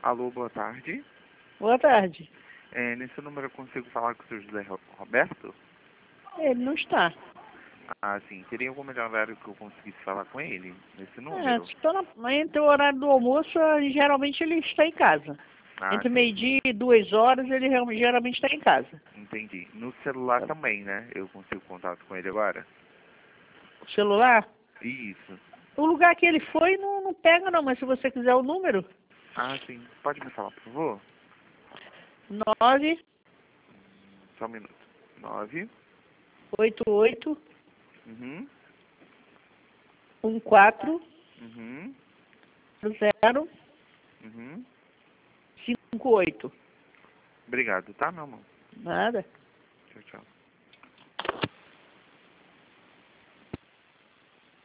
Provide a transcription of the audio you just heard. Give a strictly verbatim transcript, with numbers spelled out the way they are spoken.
Alô, boa tarde. Boa tarde. É, nesse número eu consigo falar com o senhor José Ro- Roberto? Ele não está. Ah, sim. Teria algum melhor horário que eu conseguisse falar com ele? Nesse É, número? estou na, entre o horário do almoço, eh, geralmente ele está em casa. Ah, Entre sim. meio-dia e duas horas, ele real- geralmente está em casa. Entendi. No celular Tá. também, né? Eu consigo contato com ele agora? O celular? Isso. O lugar que ele foi não, não pega não, mas se você quiser o número, Ah, sim. Pode me falar, por favor? nove Só um minuto. Nove. oito oito Uhum. um quatro Uhum. zero Uhum. cinco oito. Obrigado, tá, meu amor? Nada. Tchau, tchau.